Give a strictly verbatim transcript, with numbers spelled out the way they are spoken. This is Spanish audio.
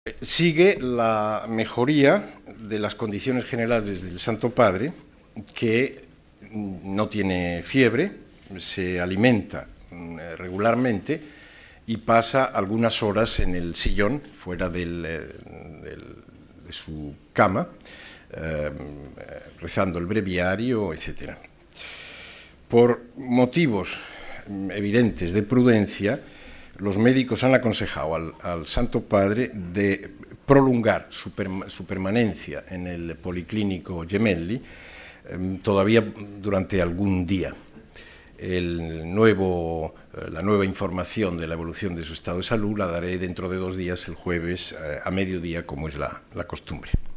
Sigue la mejoría de las condiciones generales del Santo Padre, que no tiene fiebre, se alimenta regularmente y pasa algunas horas en el sillón, fuera del, del, de su cama, eh, rezando el breviario, etcétera. Por motivos evidentes de prudencia, los médicos han aconsejado al, al Santo Padre de prolongar su, perma, su permanencia en el Policlínico Gemelli eh, todavía durante algún día. El nuevo, eh, la nueva información de la evolución de su estado de salud la daré dentro de dos días, el jueves, eh, a mediodía, como es la, la costumbre.